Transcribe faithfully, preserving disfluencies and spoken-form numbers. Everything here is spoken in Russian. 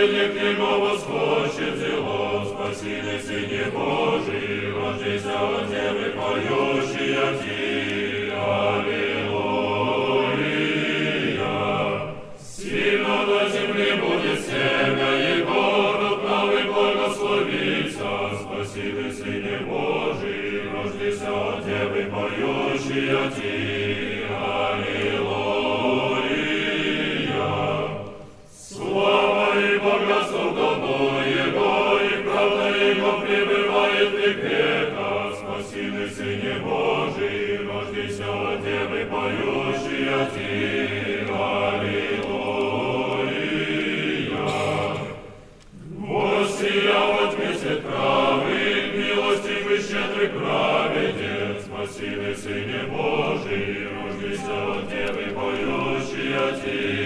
Благословение к Нему восхочет зело, спасибо Сыне Божий, рождайся от Девы, поющий от Ти. Аллилуйя. Сильно на земле будет семя Его, род правый благословится, спасибо Сыне Божий, рождайся от Девы, поющий от Ти. Аллилуйя. Слава и богатство дома Его, и правда Его пребывает век века. Спасибо Сыне Божий, рождайся от Девы, поющий от Ти. Аллилуйя. Воссия во тьме свет правый, милостив и щедрый праведец. Спасибо Сыне Божий, рождайся от Девы, поющий от Ти.